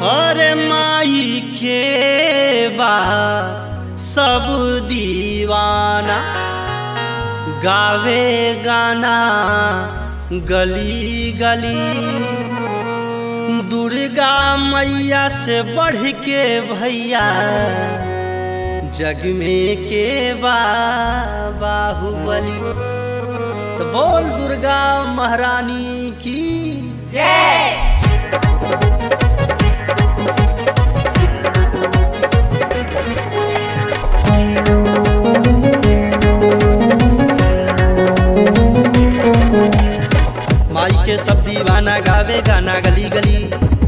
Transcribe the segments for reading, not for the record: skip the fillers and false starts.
अरे माई के बा सब दीवाना, गावे गाना गली गली। दुर्गा मैया से बढ़ के भैया जग में के बा बाहुबली। तो बोल दुर्गा महारानी की जय। माई के सब दीवाना, गावे गाना गली गली।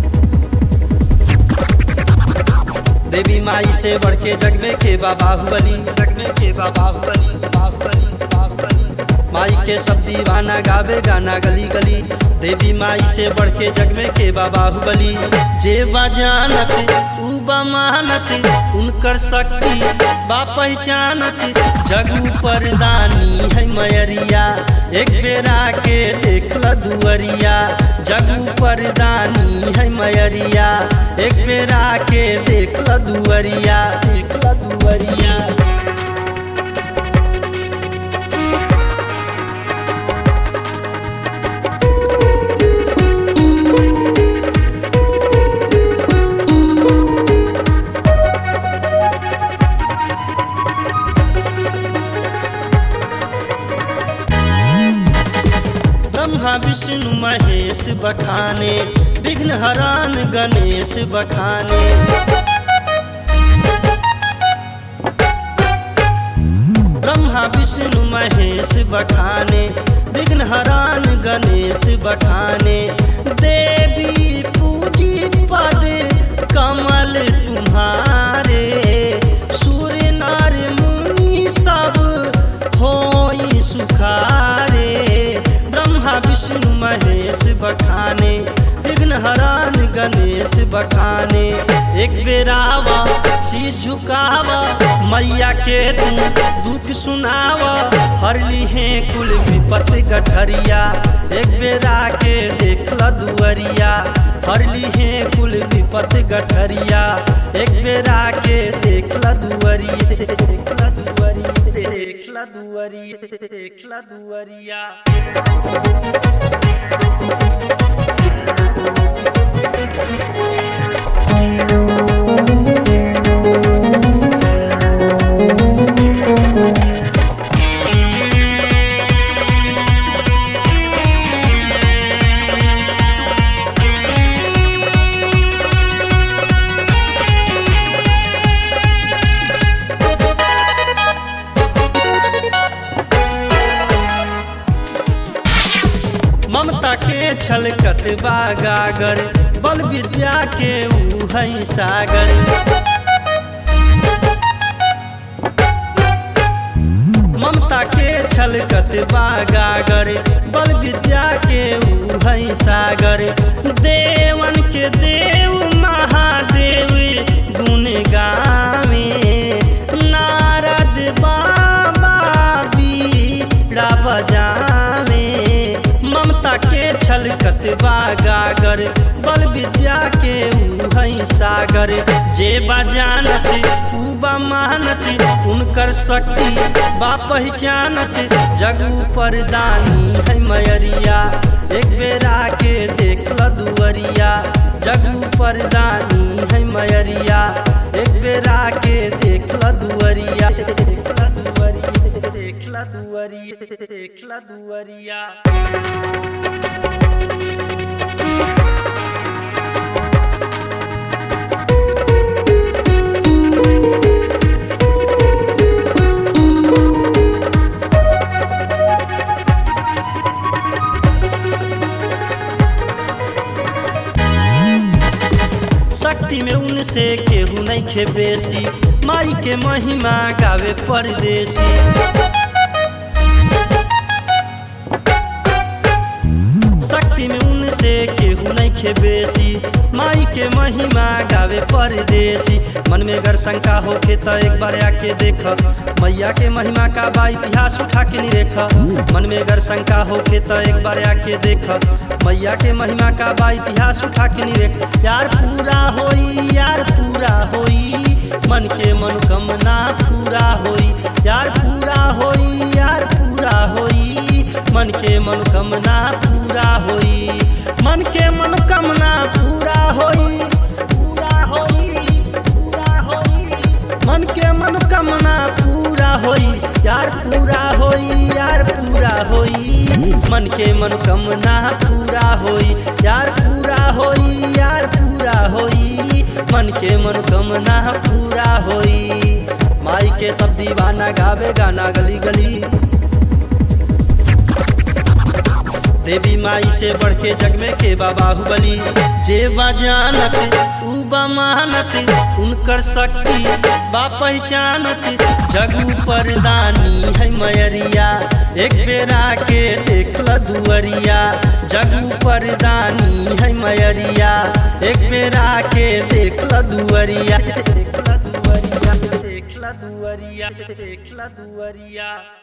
देवी माई से बढ़ के जग में के बा बाहुबली, जग में के बा बाहुबली, बाहुबली, बाहुबली। माई के सब दीवाना, गावे गाना गली गली। देवी माई से बढ़ के जग में के बा बाहुबली। जे बजानत उ बमानत, उनकर शक्ति बा पहचानत। जग पर दानी है मयरिया, एक बेरा के देखल दुअरिया। जग पर दानी है मयरिया, एक बेरा के देखल दुअरिया, देखल दुअरिया। ब्रह्मा विष्णु महेश बखाने, विघ्न हरान गणेश बखाने। ब्रह्मा विष्णु महेश बखाने, विघ्न हरान गणेश बखाने। देवी पूजी पद कमल तुम्हारे, सूर्य नर मुनि सब होई सुखारे। ब्रह्मा विष्णु महेश बखाने, विघ्न हरान गणेश बखाने। एक बेरावा शीश झुकावा, मैया के तू दुख सुनावा। हर लीहे कुल विपत गठरिया, एक बेरा के देखल दुअरिया। हर लीहे कुल विपत गठरिया, एक बेरा के देखल दुअरिया, देखल दुअरिया, देखल दुअरिया, देखल दुअरिया। ममता के छलकत बा गागर, बल विद्या के ऊ है सागर। ममता के छलकत बा गागर, बल विद्या के ऊ है सागर। देवन के देव महादेव गुण गावे, नारद बाबा बीड़ा बजावे। ममता के छलकत बा गागर, बल विद्या के ऊ है सागर। जे बजानत ऊ बमानत, उनकर शक्ति बा पहचानत। जग पर दानी है मयरिया, एक बेरा के देखल दुअरिया। जग पर दानी है मयरिया, एक बेरा के देखल दुअरिया, देखल दुअरिया, देखल दुअरिया, देखल दुअरिया। शक्ति में उनसे केहू नहीं खे बेसी, माई के महिमा गावे परदेसी। शक्ति में उनसे केहू नहीं नइखे बेसी, माई के महिमा गावे परदेसी। मन में गर शंका होखे त एक बार आके देख, मैया के महिमा का बा इतिहास उठा के निरेख। मन में गर शंका होखे त एक बार आके देख, मैया के महिमा का बा इतिहास उठा के निरेख। यार पूरा होई, यार पूरा होई, मन के मनोकामना पूरा होई। यार पूरा होई, यार पूरा होई, मन के मनोकामना पूरा होई। मन के मनोकामना पूरा होई, पूरा होई, पूरा होई। मन के मनोकामना पूरा होई, यार पूरा होई, यार पूरा होई। मन के मनोकामना पूरा होई, यार पूरा होई, यार पूरा होई। मन के मनोकामना पूरा होई। माई के सब दीवाना गावे गाना गली गली। देवी माई से बढ़ के जग में के बा बाहुबली। जे बजानत उ बमानत, उनकर शक्ति बा पहचानत। जग ऊपर दानी है मयरिया, एक बेरा के देखल दुअरिया। जग ऊपर दानी है मयरिया, एक बेरा के देखल दुअरिया। देखल दुअरिया, देखल दुअरिया, देखल दुअरिया।